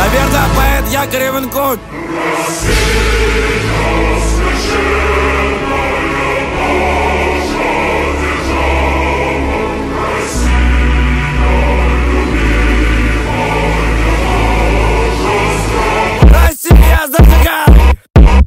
Наверное, поэт Якорев инкут. Россия, зажигай!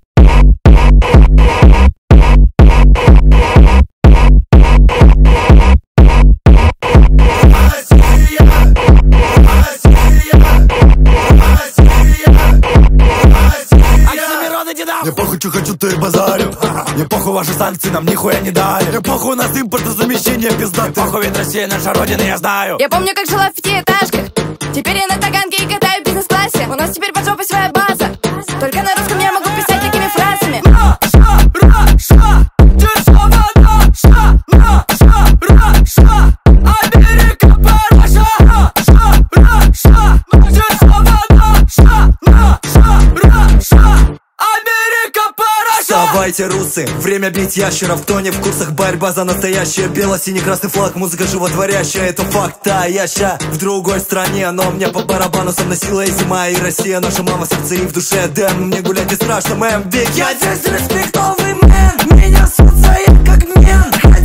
Мне похуй, что хочу, то и базарю. Мне похуй, ваши санкции нам нихуя не дали. Мне похуй, у нас импортозамещение пиздатый. Мне похуй, ведь Россия наша родина, я знаю. Я помню, как жила в пятиэтажках. Теперь я на Таганке и катаю в бизнес-классе. У нас теперь под жопой своя база. Только на русском я могу писать такими фразами. Раша, держава наша. Раша, Америка параша. Раша, держава наша. Раша, Америка параша. Вставайте, русы, время бить ящеров. Кто не в курсах, борьба за настоящее. Бело-синий-красный флаг, музыка животворящая. Это факт, а я ща в другой стране. Но мне по барабану, со мной сила и зима. И Россия, наша мама, сердце и в душе. Дэн, мне гулять не страшно, мэм, биг. Я здесь респектовый мэн. Меня суд я как мен.